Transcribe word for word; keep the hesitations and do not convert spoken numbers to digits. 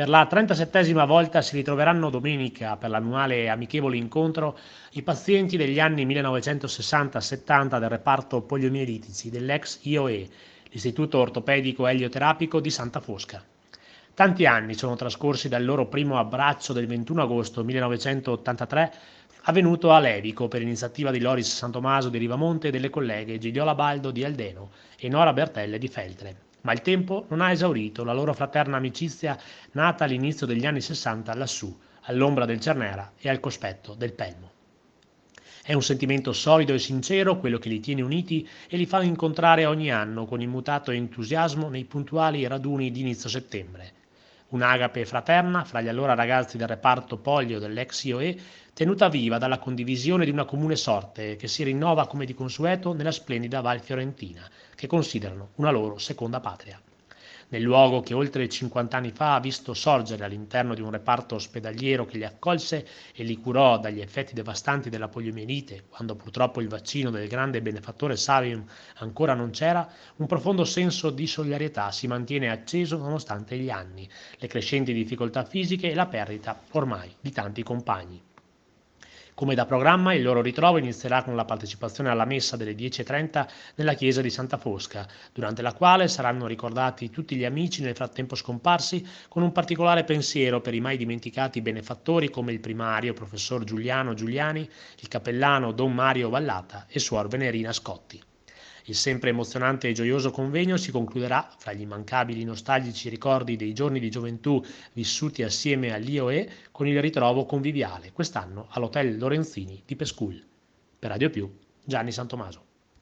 Per la trentasettesima volta si ritroveranno domenica per l'annuale amichevole incontro i pazienti degli anni millenovecentosessanta settanta del reparto poliomielitici dell'ex I O E, l'Istituto Ortopedico Elioterapico di Santa Fosca. Tanti anni sono trascorsi dal loro primo abbraccio del ventuno agosto millenovecentottantatré, avvenuto a Levico per iniziativa di Loris Santomaso di Rivamonte e delle colleghe Gigliola Baldo di Aldeno e Nora Bertelle di Feltre. Ma il tempo non ha esaurito la loro fraterna amicizia nata all'inizio degli anni sessanta lassù, all'ombra del Cernera e al cospetto del Pelmo. È un sentimento solido e sincero quello che li tiene uniti e li fa incontrare ogni anno con immutato entusiasmo nei puntuali raduni di inizio settembre. Un'agape fraterna fra gli allora ragazzi del reparto polio dell'ex I O E, tenuta viva dalla condivisione di una comune sorte che si rinnova come di consueto nella splendida Val Fiorentina, che considerano una loro seconda patria. Nel luogo che oltre cinquanta anni fa ha visto sorgere all'interno di un reparto ospedaliero che li accolse e li curò dagli effetti devastanti della poliomielite, quando purtroppo il vaccino del grande benefattore Savium ancora non c'era, un profondo senso di solidarietà si mantiene acceso nonostante gli anni, le crescenti difficoltà fisiche e la perdita ormai di tanti compagni. Come da programma, il loro ritrovo inizierà con la partecipazione alla messa delle dieci e trenta nella chiesa di Santa Fosca, durante la quale saranno ricordati tutti gli amici nel frattempo scomparsi, con un particolare pensiero per i mai dimenticati benefattori come il primario professor Giuliano Giuliani, il cappellano Don Mario Vallata e suor Venerina Scotti. Il sempre emozionante e gioioso convegno si concluderà, fra gli immancabili nostalgici ricordi dei giorni di gioventù vissuti assieme all'I O E, con il ritrovo conviviale, quest'anno all'Hotel Lorenzini di Pescul. Per Radio Più, Gianni Santomaso.